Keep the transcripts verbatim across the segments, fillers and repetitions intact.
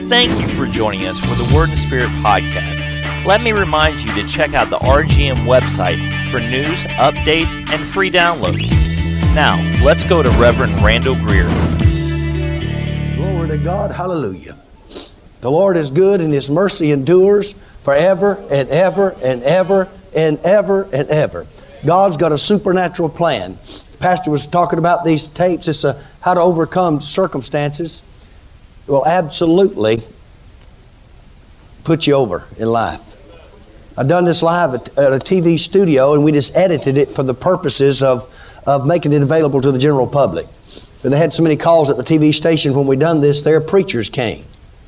Thank you for joining us for the Word and Spirit podcast. Let me remind you to check out the R G M website for news, updates, and free downloads. Now, let's go to Reverend Randall Greer. Glory to God. Hallelujah. The Lord is good and His mercy endures forever and ever and ever and ever and ever. God's got a supernatural plan. The pastor was talking about these tapes. It's a, how to overcome circumstances. Will absolutely put you over in life. I've done this live at, at a T V studio, and we just edited it for the purposes of, of making it available to the general public. And they had so many calls at the T V station when we done this, their preachers came.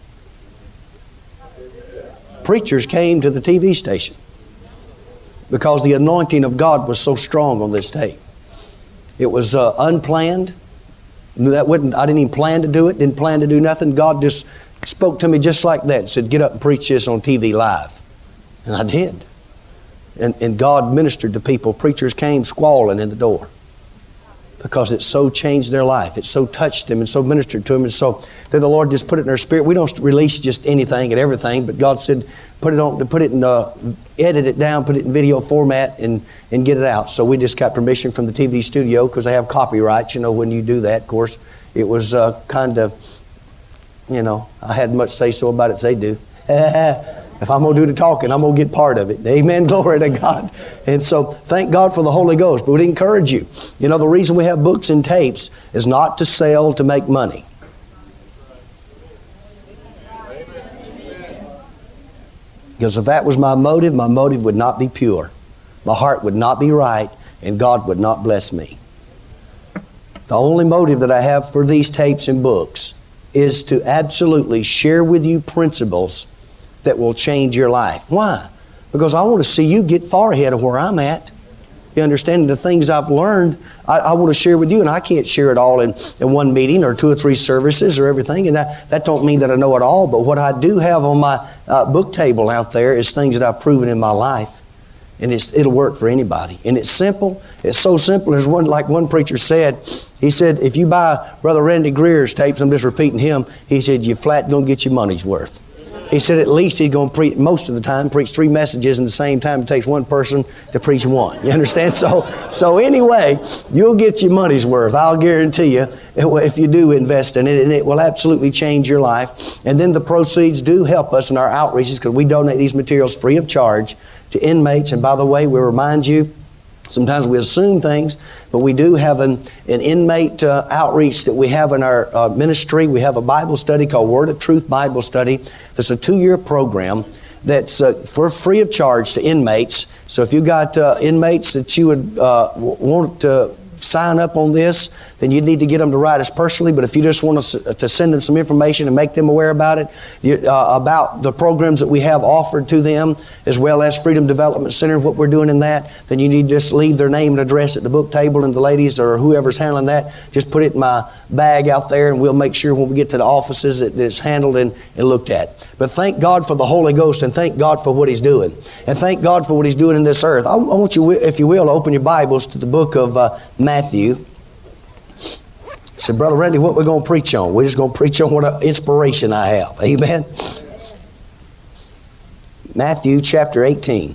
Preachers came to the T V station because the anointing of God was so strong on this tape. It was uh, unplanned. That wouldn't, I didn't even plan to do it, didn't plan to do nothing. God just spoke to me just like that, said, get up and preach this on T V live. And I did. And, and God ministered to people. Preachers came squalling in the door because it so changed their life. It so touched them and so ministered to them. And so then the Lord just put it in their spirit. We don't release just anything and everything, but God said, put it on, put it in, uh, edit it down, put it in video format and, and get it out. So we just got permission from the T V studio because they have copyrights. You know, when you do that, of course, it was uh, kind of, you know, I had much say so about it as they do. If I'm going to do the talking, I'm going to get part of it. Amen. Glory to God. And so thank God for the Holy Ghost. But we'd encourage you. You know, the reason we have books and tapes is not to sell to make money. Because if that was my motive, my motive would not be pure. My heart would not be right, and God would not bless me. The only motive that I have for these tapes and books is to absolutely share with you principles that will change your life. Why? Because I want to see you get far ahead of where I'm at. You understand the things I've learned, I, I want to share with you, and I can't share it all in, in one meeting or two or three services or everything, and that, that don't mean that I know it all, but what I do have on my uh, book table out there is things that I've proven in my life, and it's, it'll work for anybody. And it's simple. It's so simple. As one, like one preacher said, he said, if you buy Brother Randy Greer's tapes, I'm just repeating him, he said, you're flat going to get your money's worth. He said at least he's going to preach, most of the time, preach three messages in the same time. It takes one person to preach one. You understand? So so anyway, you'll get your money's worth. I'll guarantee you if you do invest in it, and it will absolutely change your life. And then the proceeds do help us in our outreaches because we donate these materials free of charge to inmates. And by the way, we remind you, sometimes we assume things, but we do have an, an inmate uh, outreach that we have in our uh, ministry. We have a Bible study called Word of Truth Bible Study. It's a two-year program that's uh, for free of charge to inmates. So if you got uh, inmates that you would uh, want to sign up on this, then you need to get them to write us personally. But if you just want us to send them some information and make them aware about it, you, uh, about the programs that we have offered to them, as well as Freedom Development Center, what we're doing in that, then you need to just leave their name and address at the book table, and the ladies or whoever's handling that, just put it in my bag out there, and we'll make sure when we get to the offices that it's handled and, and looked at. But thank God for the Holy Ghost, and thank God for what He's doing. And thank God for what He's doing in this earth. I, I want you, if you will, open your Bibles to the book of uh, Matthew. I said, Brother Randy, what we're going to preach on? We're just going to preach on what inspiration I have. Amen. Matthew chapter eighteen,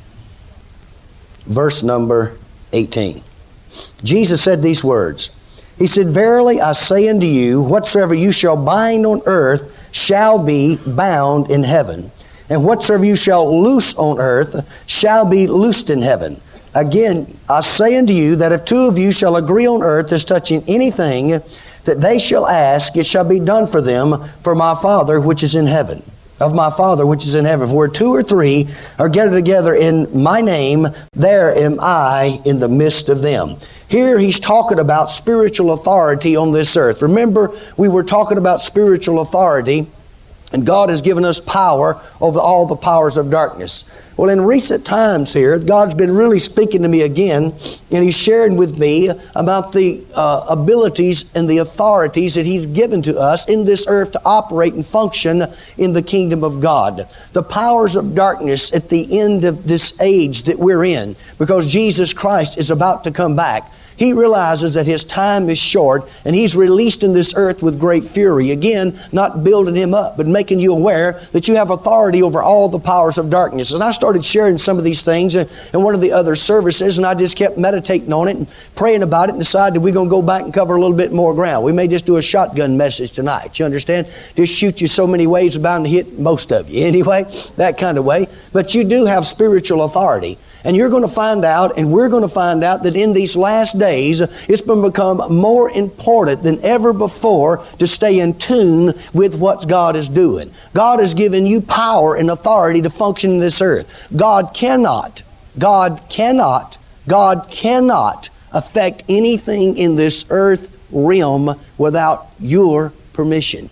verse number eighteen. Jesus said these words. He said, verily I say unto you, whatsoever you shall bind on earth shall be bound in heaven, and whatsoever you shall loose on earth shall be loosed in heaven. Again, I say unto you that if two of you shall agree on earth as touching anything that they shall ask, it shall be done for them for my Father which is in heaven. Of my Father which is in heaven. For where two or three are gathered together in my name, there am I in the midst of them. Here he's talking about spiritual authority on this earth. Remember, we were talking about spiritual authority, and God has given us power over all the powers of darkness. Well, in recent times here, God's been really speaking to me again, and He's sharing with me about the uh, abilities and the authorities that He's given to us in this earth to operate and function in the kingdom of God. The powers of darkness at the end of this age that we're in, because Jesus Christ is about to come back. He realizes that his time is short and he's released in this earth with great fury. Again, not building him up, but making you aware that you have authority over all the powers of darkness. And I started sharing some of these things in one of the other services, and I just kept meditating on it and praying about it and decided we're going to go back and cover a little bit more ground. We may just do a shotgun message tonight. You understand? Just shoot you so many ways, bound to hit most of you. Anyway, that kind of way. But you do have spiritual authority. And you're going to find out, and we're going to find out, that in these last days, it's going to become more important than ever before to stay in tune with what God is doing. God has given you power and authority to function in this earth. God cannot, God cannot, God cannot affect anything in this earth realm without your permission.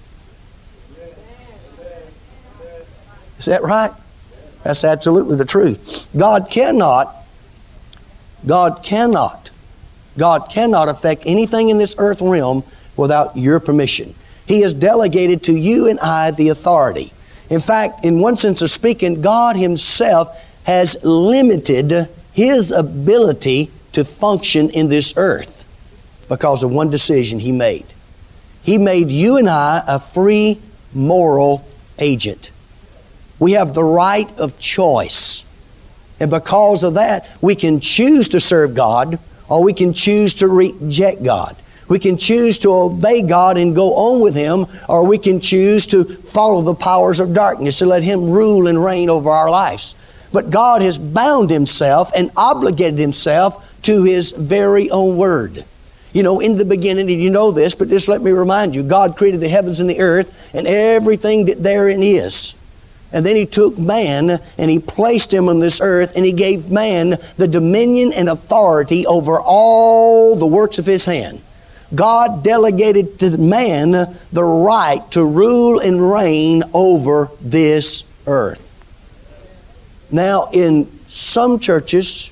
Is that right? That's absolutely the truth. God cannot, God cannot, God cannot affect anything in this earth realm without your permission. He has delegated to you and I the authority. In fact, in one sense of speaking, God Himself has limited His ability to function in this earth because of one decision He made. He made you and I a free moral agent. We have the right of choice. And because of that, we can choose to serve God, or we can choose to reject God. We can choose to obey God and go on with Him, or we can choose to follow the powers of darkness and let Him rule and reign over our lives. But God has bound Himself and obligated Himself to His very own Word. You know, in the beginning, and you know this, but just let me remind you, God created the heavens and the earth and everything that therein is. And then He took man and He placed him on this earth, and He gave man the dominion and authority over all the works of His hand. God delegated to man the right to rule and reign over this earth. Now, in some churches,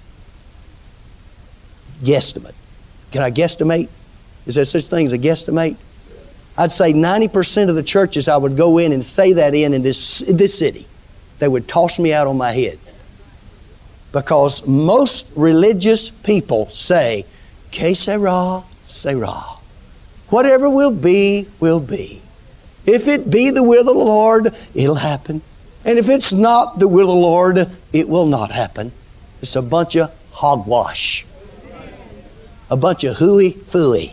guesstimate. Can I guesstimate? Is there such thing as a guesstimate? I'd say ninety percent of the churches I would go in and say that in in this, in this city, they would toss me out on my head. Because most religious people say, que sera, sera. Whatever will be, will be. If it be the will of the Lord, it'll happen. And if it's not the will of the Lord, it will not happen. It's a bunch of hogwash. A bunch of hooey-fooey.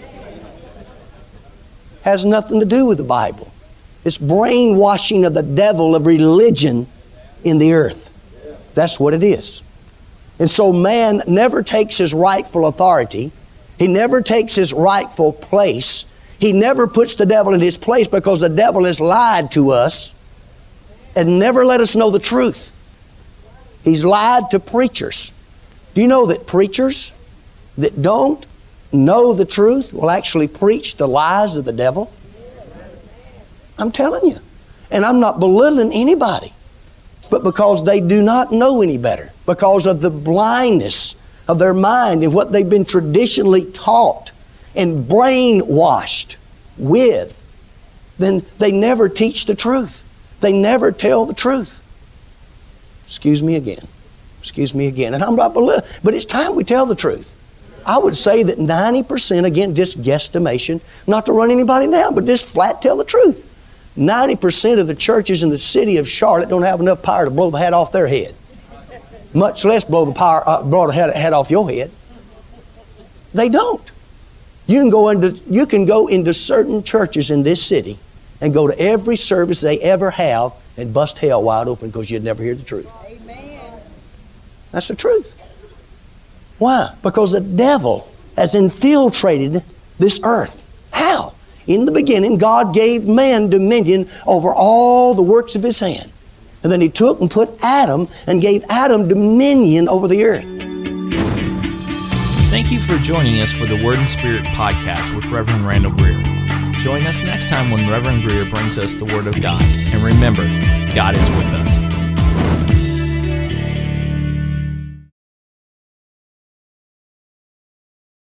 Has nothing to do with the Bible. It's brainwashing of the devil of religion in the earth. That's what it is. And so man never takes his rightful authority. He never takes his rightful place. He never puts the devil in his place, because the devil has lied to us and never let us know the truth. He's lied to preachers. Do you know that preachers that don't know the truth will actually preach the lies of the devil? I'm telling you. And I'm not belittling anybody. But because they do not know any better, because of the blindness of their mind and what they've been traditionally taught and brainwashed with, then they never teach the truth. They never tell the truth. Excuse me again. Excuse me again. And I'm not belittling, but it's time we tell the truth. I would say that ninety percent, again, just guesstimation, not to run anybody down, but just flat tell the truth. ninety percent of the churches in the city of Charlotte don't have enough power to blow the hat off their head. Much less blow the power, uh, blow the hat, hat off your head. They don't. You can go into, you can go into certain churches in this city and go to every service they ever have and bust hell wide open because you'd never hear the truth. Amen. That's the truth. Why? Because the devil has infiltrated this earth. How? In the beginning, God gave man dominion over all the works of His hand. And then He took and put Adam and gave Adam dominion over the earth. Thank you for joining us for the Word and Spirit podcast with Reverend Randall Greer. Join us next time when Reverend Greer brings us the Word of God. And remember, God is with us.